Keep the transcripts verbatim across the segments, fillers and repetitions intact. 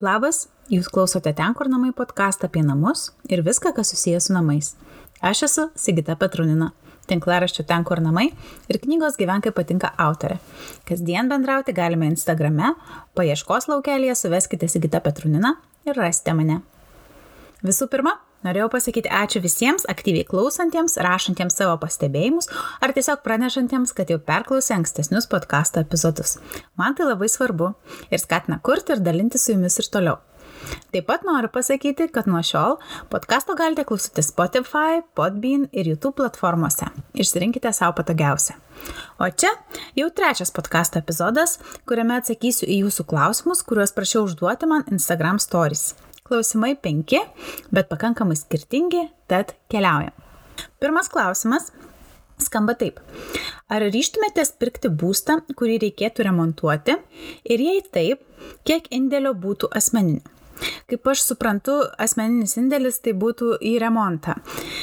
Labas, jūs klausote Ten, kur namai podcastą apie namus ir viską, kas susijęs su namais. Aš esu Sigita Petrunina, tinklaraščio Ten, kur namai ir knygos Gyvenk kaip patinka autorė. Kasdien bendrauti galime Instagrame, paieškos laukelėje suveskite Sigita Petrunina ir rasite mane. Visų pirma, norėjau pasakyti ačiū visiems aktyviai klausantiems, rašantiems savo pastebėjimus ar tiesiog pranešantiems, kad jau perklausė ankstesnius podcasto epizodus. Man tai labai svarbu ir skatina kurti ir dalinti su jumis ir toliau. Taip pat noriu pasakyti, kad nuo šiol podcasto galite klausyti Spotify, Podbean ir YouTube platformose. Išsirinkite savo patogiausią. O čia jau trečias podcasto epizodas, kuriame atsakysiu į jūsų klausimus, kuriuos prašiau užduoti man Instagram stories. Klausimai penki, bet pakankamai skirtingi, tad keliaujam. Pirmas klausimas skamba taip. Ar ryžtumėtės pirkti būstą, kurį reikėtų remontuoti ir jei taip, kiek indėlio būtų asmeninio? Kaip aš suprantu, asmeninis indėlis tai būtų į remontą.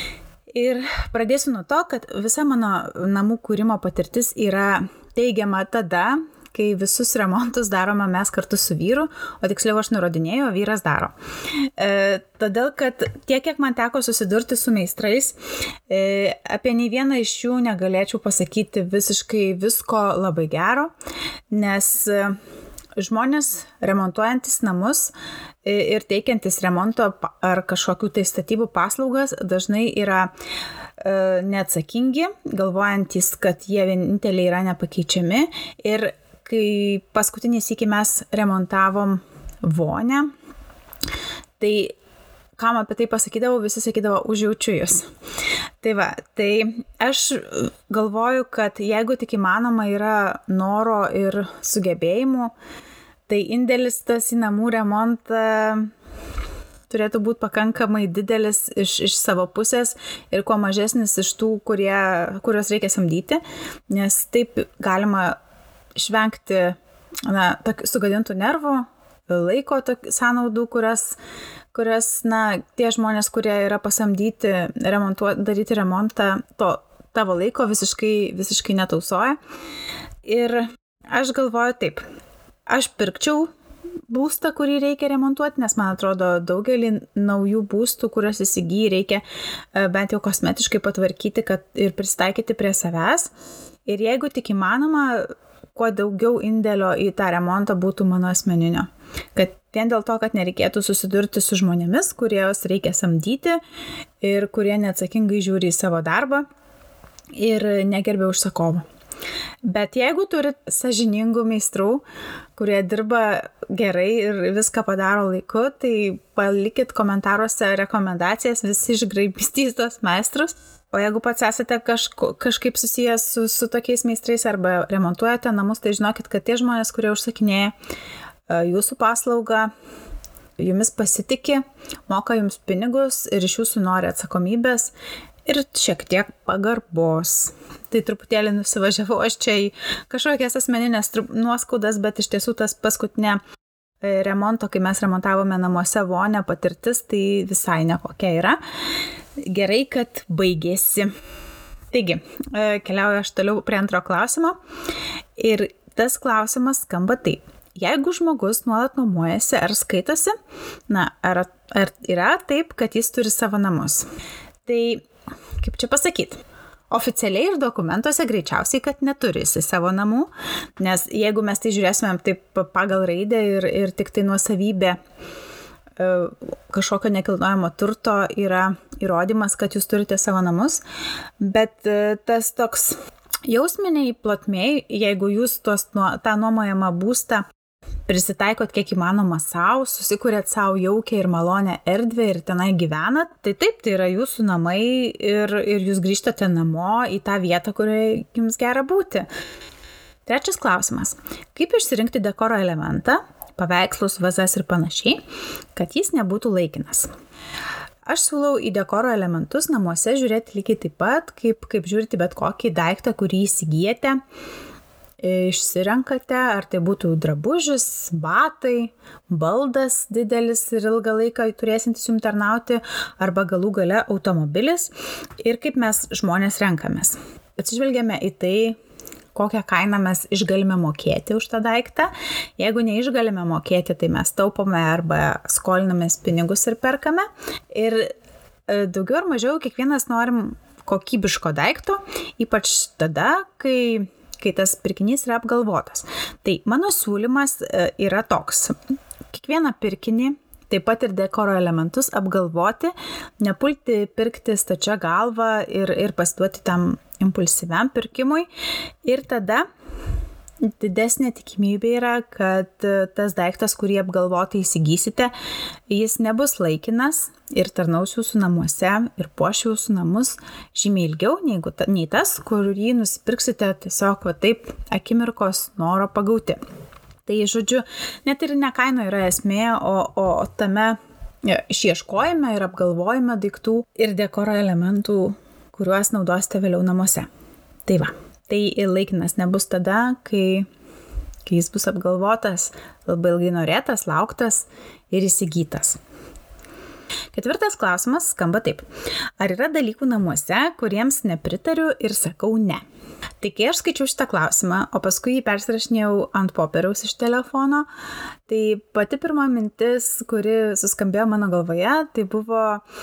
Ir pradėsiu nuo to, kad visa mano namų kūrimo patirtis yra teigiama tada, kai visus remontus darome mes kartu su vyru, o tiksliau aš nurodinėjau, o vyras daro. E, todėl, kad tiek, kiek man teko susidurti su meistrais, e, apie nei vieną iš jų negalėčiau pasakyti visiškai visko labai gero, nes e, žmonės remontuojantis namus e, ir teikiantis remonto ar kažkokių tai statybų paslaugas dažnai yra e, neatsakingi, galvojantis, kad jie vieninteliai yra nepakeičiami ir kai paskutinį sykį mes remontavom vonę, tai kam apie tai pasakydavau, visi sakydavo, užjaučiu jūs. Tai va, tai aš galvoju, kad jeigu tik įmanoma yra noro ir sugebėjimų, tai indėlis tas į namų remontą turėtų būti pakankamai didelis iš, iš savo pusės ir kuo mažesnis iš tų, kurie, kurios reikia samdyti, nes taip galima išvengti na, sugadintų nervų, laiko sąnaudų, kurias, kurias na, tie žmonės, kurie yra pasamdyti remontuoti, daryti remontą, to tavo laiko visiškai, visiškai netausoja. Ir aš galvoju taip, aš pirkčiau būstą, kurį reikia remontuoti, nes man atrodo daugelį naujų būstų, kuriuos įsigyji, reikia bent jau kosmetiškai patvarkyti kad ir pristaikyti prie savęs. Ir jeigu tik įmanoma, kuo daugiau indėlio į tą remontą būtų mano asmeninio. Kad vien dėl to, kad nereikėtų susidurti su žmonėmis, kurios reikia samdyti ir kurie neatsakingai žiūri į savo darbą ir negerbia užsakovų. Bet jeigu turit sąžiningų meistrų, kurie dirba gerai ir viską padaro laiku, tai palikit komentaruose rekomendacijas, visi išgraibystys tos meistrus. O jeigu pats esate kažko, kažkaip susijęs su, su tokiais meistrais arba remontuojate namus, tai žinokit, kad tie žmonės, kurie užsakinėja jūsų paslaugą, jumis pasitiki, moka jums pinigus ir iš jūsų nori atsakomybės ir šiek tiek pagarbos. Tai truputėlį nusivažiavau aš čia į kažkokias asmeninės nuoskaudas, bet iš tiesų tas paskutinė remonto, kai mes remontavome namuose vonę patirtis, tai visai nekokia yra. Gerai, kad baigėsi. Taigi, keliauju aš toliau prie antro klausimo. Ir tas klausimas skamba taip. Jeigu žmogus nuolat nuomojasi ar skaitosi, na, ar, ar yra taip, kad jis turi savo namus? Tai, kaip čia pasakyti? Oficialiai ir dokumentuose greičiausiai, kad neturi jis savo namų, nes jeigu mes tai žiūrėsime taip pagal raidę ir, ir tik tai nuosavybė kažkokio nekilnojamo turto yra įrodymas, kad jūs turite savo namus, bet tas toks jausminiai plotmėj, jeigu jūs tuos, tą nuomojamą būstą prisitaikot kiek įmanoma savo, susikūrėt savo jaukę ir malonę erdvę ir tenai gyvenat, tai taip, tai yra jūsų namai ir, ir jūs grįžtate namo į tą vietą, kurioje jums gera būti. Trečias klausimas. Kaip išsirinkti dekoro elementą, paveikslus, vazas ir panašiai, kad jis nebūtų laikinas? Aš siūlau į dekoro elementus namuose žiūrėti lygiai taip pat, kaip, kaip žiūrėti bet kokį daiktą, kurį įsigijate, išsirenkate, ar tai būtų drabužis, batai, baldas didelis ir ilgą laiką turėsintis jums tarnauti, arba galų gale automobilis ir kaip mes žmonės renkamės. Atsižvelgiame į tai, kokią kainą mes išgalime mokėti už tą daiktą. Jeigu neišgalime mokėti, tai mes taupome arba skolinamės pinigus ir perkame. Ir daugiau ar mažiau kiekvienas norim kokybiško daikto, ypač tada, kai, kai tas pirkinys yra apgalvotas. Tai mano siūlymas yra toks. Kiekvieną pirkinį, taip pat ir dekoro elementus apgalvoti, nepulti pirkti stačia galva ir, ir pasiduoti tam impulsyviam pirkimui. Ir tada didesnė tikimybė yra, kad tas daiktas, kurį apgalvotai įsigysite, jis nebus laikinas ir tarnaus jūsų namuose ir puoš jūsų namus žymiai ilgiau negu ta, nei tas, kurį nusipirksite tiesiog va taip akimirkos noro pagauti. Tai žodžiu, net ir ne kaino yra esmė, o, o tame išieškojime ir apgalvojime daiktų ir dekoro elementų, kuriuos naudosite vėliau namuose. Tai va. Tai laikinas nebus tada, kai, kai jis bus apgalvotas, labai ilgai norėtas, lauktas ir įsigytas. Ketvirtas klausimas skamba taip. Ar yra dalykų namuose, kuriems nepritariu ir sakau ne? Tai kai aš skaičiau šitą klausimą, o paskui jį persirašinėjau ant popieriaus iš telefono, tai pati pirma mintis, kuri suskambėjo mano galvoje, tai buvo: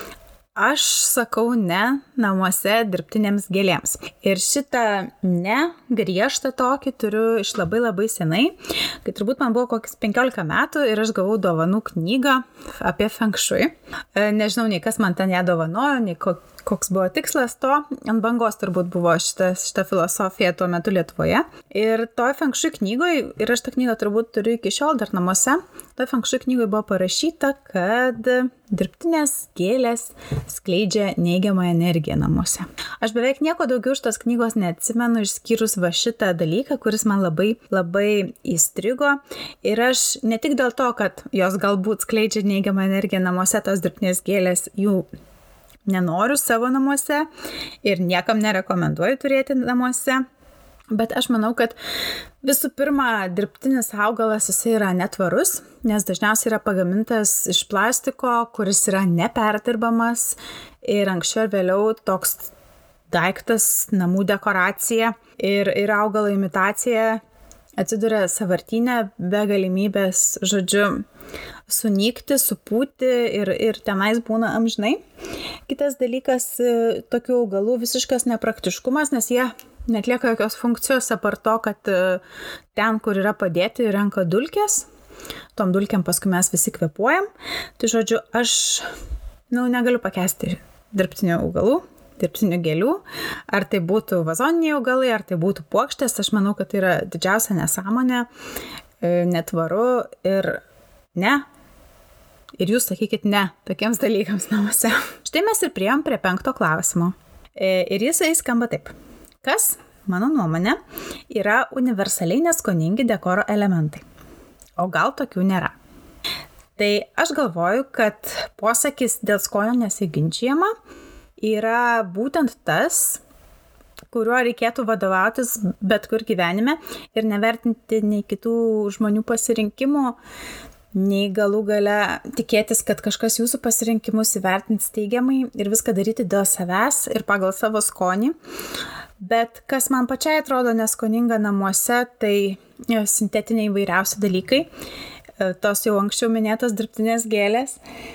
aš sakau ne namuose dirbtinėms gėlėms. Ir šitą ne griežtą tokį turiu iš labai labai senai, kai turbūt man buvo kokius penkiolika metų ir aš gavau dovanų knygą apie feng shui. Nežinau, nei kas man ten ją dovanojo, nei koks buvo tikslas to. Ant bangos turbūt buvo šita, šita filosofija tuo metu Lietuvoje. Ir toj feng shui knygoje, ir aš tą knygą turbūt turiu iki šiol dar namuose, toj feng shui knygoje buvo parašyta, kad dirbtinės gėlės skleidžia neigiamą energiją namuose. Aš beveik nieko daugiau iš tos knygos neatsimenu, išskyrus va šitą dalyką, kuris man labai, labai įstrigo. Ir aš ne tik dėl to, kad jos galbūt skleidžia neigiamą energiją namuose, tos dirbtinės gėlės, jų nenoriu savo namuose ir niekam nerekomenduoju turėti namuose. Bet aš manau, kad visų pirma, dirbtinis augalas jisai yra netvarus, nes dažniausiai yra pagamintas iš plastiko, kuris yra neperdirbamas ir anksčiau ir vėliau toks daiktas, namų dekoracija ir, ir augalo imitacija atsiduria sąvartyne be galimybės, žodžiu, sunykti, supūti ir, ir tenais būna amžinai. Kitas dalykas, tokių augalų visiškas nepraktiškumas, nes jie netlieka jokios funkcijos apart to, kad ten, kur yra padėti, renka dulkės. Tom dulkėm paskui mes visi kvėpuojam. Tai žodžiu, aš nu, negaliu pakęsti dirbtinių augalų, dirbtinių gėlių. Ar tai būtų vazoniniai augalai, ar tai būtų puokštės. Aš manau, kad tai yra didžiausia nesąmonė, netvaru ir ne. Ir jūs sakykit ne tokiems dalykams namuose. Štai mes ir priėjom prie penkto klausimo. Ir jisai skamba taip. Kas, mano nuomonė, yra universaliai neskoningi dekoro elementai? O gal tokių nėra? Tai aš galvoju, kad posakis dėl skonio nesiginčijama yra būtent tas, kuriuo reikėtų vadovautis bet kur gyvenime ir nevertinti nei kitų žmonių pasirinkimų, nei galų gale tikėtis, kad kažkas jūsų pasirinkimus įvertins teigiamai ir viską daryti dėl savęs ir pagal savo skonį. Bet kas man pačiai atrodo neskoninga namuose, tai sintetiniai įvairiausi dalykai, tos jau anksčiau minėtos dirbtinės gėlės.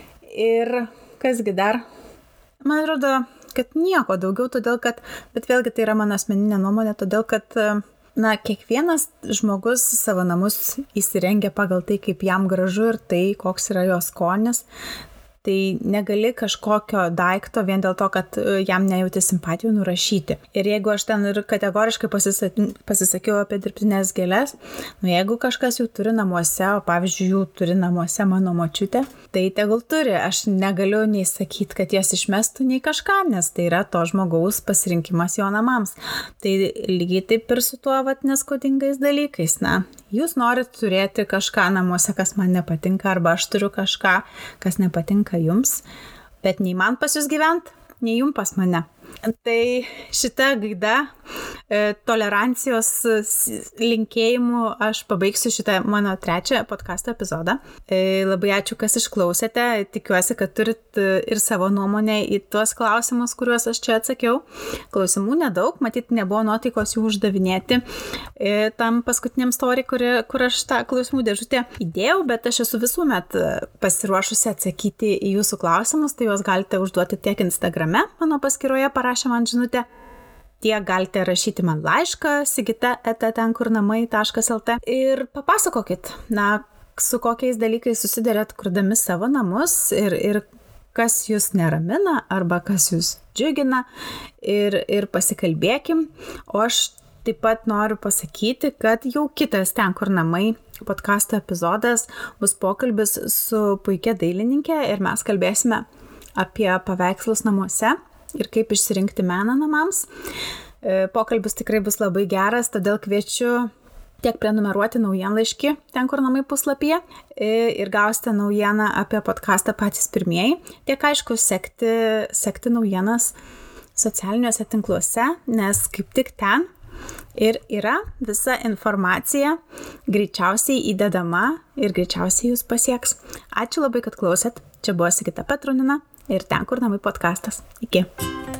Ir kasgi dar? Man atrodo, kad nieko daugiau, todėl kad, bet vėlgi tai yra mano asmeninė nuomonė, todėl kad na, kiekvienas žmogus savo namus įsirengia pagal tai, kaip jam gražu ir tai, koks yra jo skonis. Tai negali kažkokio daikto vien dėl to, kad jam nejauti simpatijų nurašyti. Ir jeigu aš ten ir kategoriškai pasisakiau apie dirbtinės gėlės, nu jeigu kažkas jų turi namuose, o pavyzdžiui, jų turi namuose mano močiutė, tai tegul turi. Aš negaliu nei sakyti, kad jas išmestų, nei kažką, nes tai yra to žmogaus pasirinkimas jo namams. Tai lygiai taip ir su tuo vat neskodingais dalykais. Na, jūs norit turėti kažką namuose, kas man nepatinka, arba aš turiu kažką, kas nepatinka jums, bet nei man pas jūs gyvent, nei jum pas mane. Tai šita gaida tolerancijos linkėjimų aš pabaigsiu šitą mano trečią podcast'o epizodą. Labai ačiū, kas išklausėte. Tikiuosi, kad turit ir savo nuomonę į tuos klausimus, kuriuos aš čia atsakiau. Klausimų nedaug, matyt, nebuvo nuotaikos jų uždavinėti tam paskutiniam story, kur, kur aš tą klausimų dėžutę įdėjau, bet aš esu visuomet pasiruošusi atsakyti į jūsų klausimus, tai juos galite užduoti tiek Instagrame, mano paskyroje parašę man žinutę, tiek galite rašyti man laišką sigita eta tenkurnamai taškas lt ir papasakokit, na, su kokiais dalykais susidarėt kurdami savo namus ir, ir kas jūs neramina arba kas jūs džiugina ir, ir pasikalbėkim. O aš taip pat noriu pasakyti, kad jau kitas Ten, kur namai podcast'o epizodas bus pokalbis su puikia dailininkė ir mes kalbėsime apie paveikslus namuose ir kaip išsirinkti meną namams. Pokalbis tikrai bus labai geras, todėl kviečiu tiek prenumeruoti naujienlaiškį Ten, kur namai puslapyje ir gausite naujieną apie podcastą patys pirmieji, tiek aišku sekti, sekti naujienas socialiniuose tinkluose, nes kaip tik ten ir yra visa informacija greičiausiai įdedama ir greičiausiai jūs pasieks. Ačiū labai, kad klausėt. Čia buvo Sigita Petrunina ir Ten, kur namai podcastas. Iki.